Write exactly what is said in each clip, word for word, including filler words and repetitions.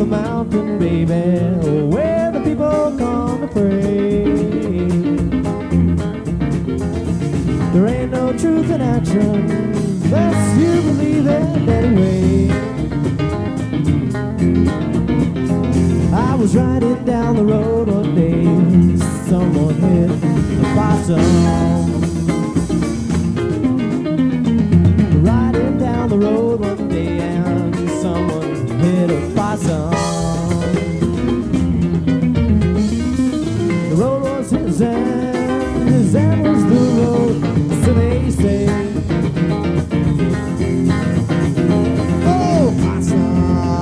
mountain, baby, where the people come to pray. There ain't no truth in action unless you believe it anyway. I was riding down the road one day, someone hit the possum. Riding down the road one day and someone hit a possum. The road was his end, his end was the road, so they say. Oh, possum.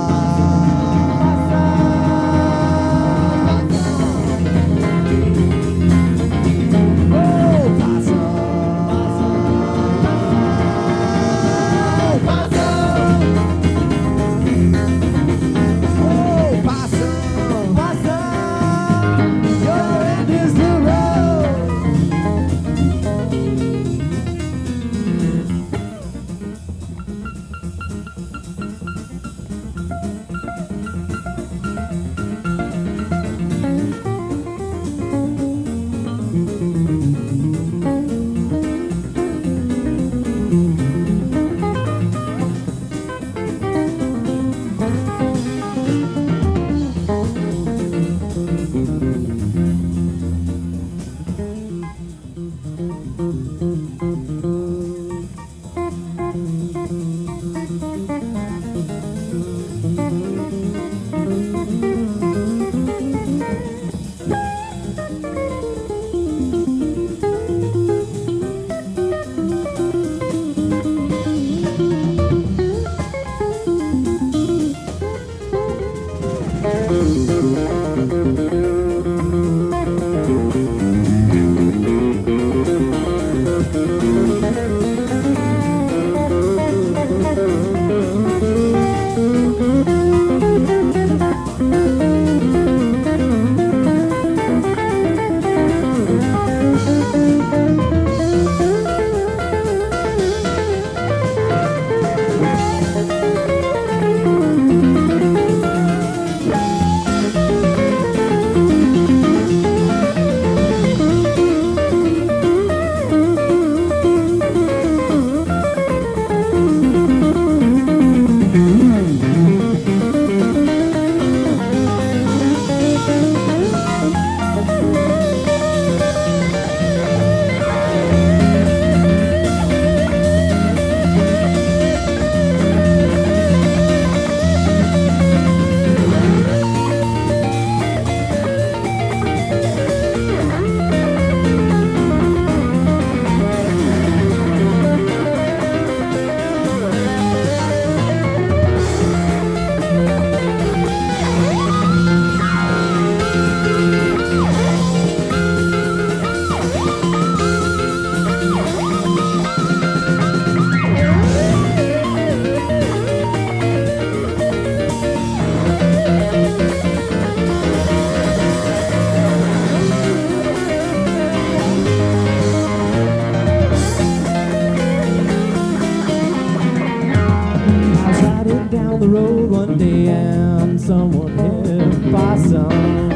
Down the road one day and someone hit a possum.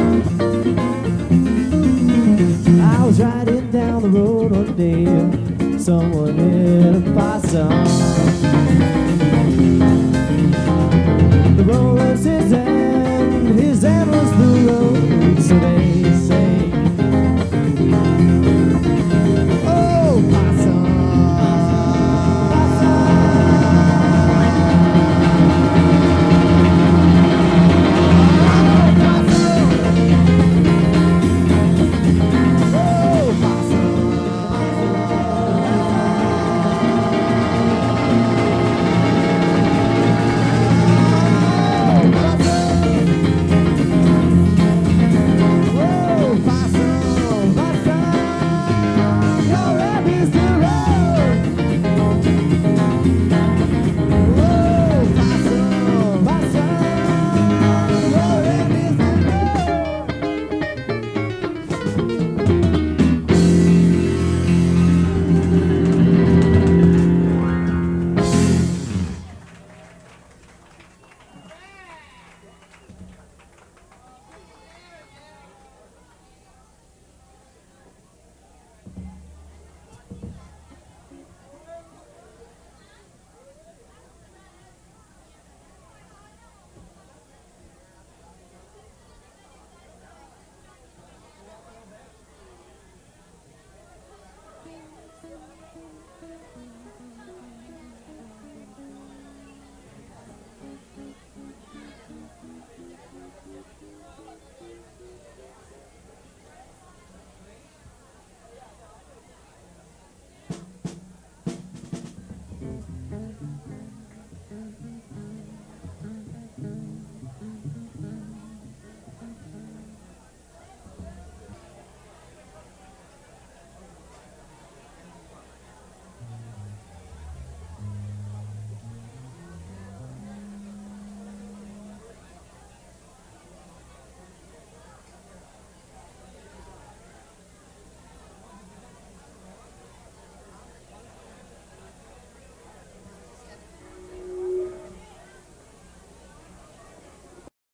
I was riding down the road one day and someone hit a possum. The road was his end, his end was the road, so they say. Oh, possum.